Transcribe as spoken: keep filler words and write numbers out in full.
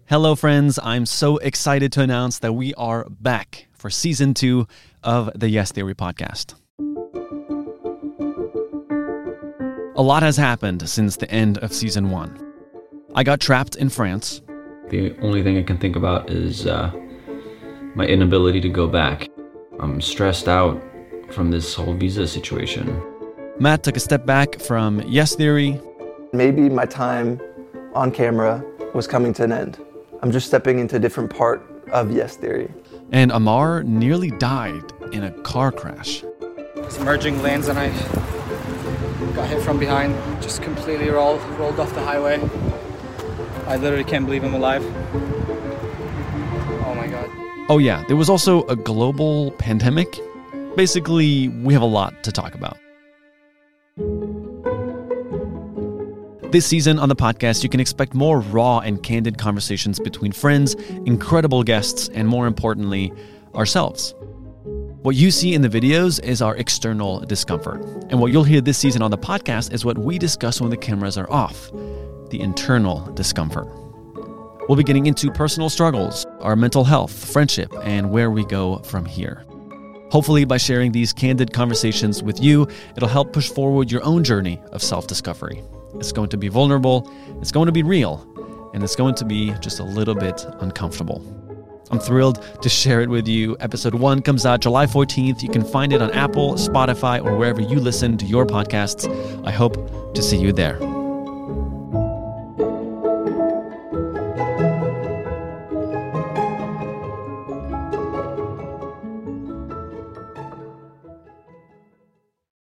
Hello, friends. I'm so excited to announce that we are back for season two of the Yes Theory podcast. A lot has happened since the end of season one. I got trapped in France. The only thing I can think about is uh, my inability to go back. I'm stressed out from this whole visa situation. Matt took a step back from Yes Theory. Maybe my time on camera was coming to an end. I'm just stepping into a different part of Yes Theory. And Amar nearly died in a car crash. It's merging lanes and I got hit from behind, just completely rolled, rolled off the highway. I literally can't believe I'm alive. Oh my God. Oh yeah, there was also a global pandemic. Basically, we have a lot to talk about. This season on the podcast, you can expect more raw and candid conversations between friends, incredible guests, and more importantly, ourselves. What you see in the videos is our external discomfort. And what you'll hear this season on the podcast is what we discuss when the cameras are off, the internal discomfort. We'll be getting into personal struggles, our mental health, friendship, and where we go from here. Hopefully, by sharing these candid conversations with you, it'll help push forward your own journey of self-discovery. It's going to be vulnerable, it's going to be real, and it's going to be just a little bit uncomfortable. I'm thrilled to share it with you. Episode one comes out July fourteenth. You can find it on Apple, Spotify, or wherever you listen to your podcasts. I hope to see you there.